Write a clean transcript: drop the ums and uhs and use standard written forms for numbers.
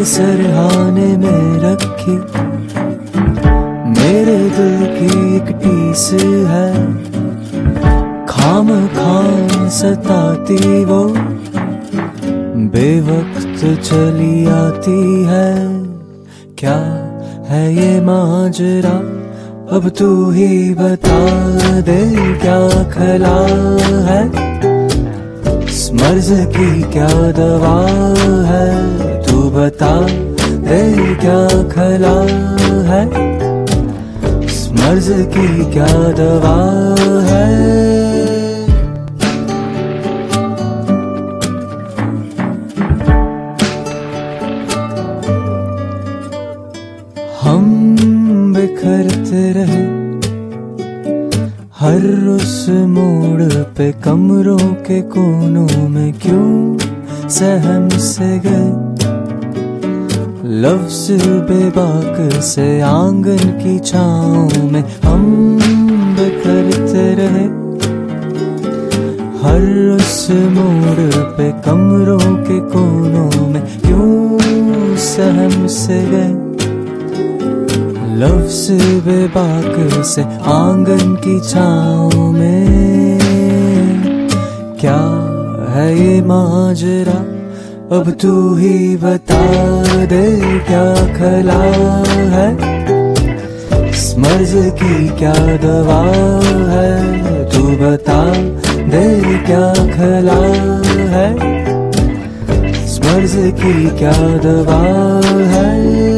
सरहाने में रखी, मेरे दिल की एक टीस है, खाम खाम सताती वो, बेवक्त चली आती है। क्या है ये माजरा, अब तू ही बता दे, क्या खला है, इस मर्ज की क्या दवा है, तू बता दे क्या खला है, इस मर्ज की क्या दवा है। हम बिखरते रहे हर उस मोड़ पे, कमरों के कोनों में क्यों सहम से गए, लफ्ज़ बेबाक से आंगन की छाँव में। हम बिखरते रहे हर उस मोड़ पे, कमरों के कोनों में क्यों सहम से गए, लफ्ज़ बेबाक से आंगन की छाँव में। क्या है ये माजरा, अब तू ही बता दे, क्या खला है, इस मर्ज की क्या दवा है, तू बता दे क्या खला है, इस मर्ज की क्या दवा है।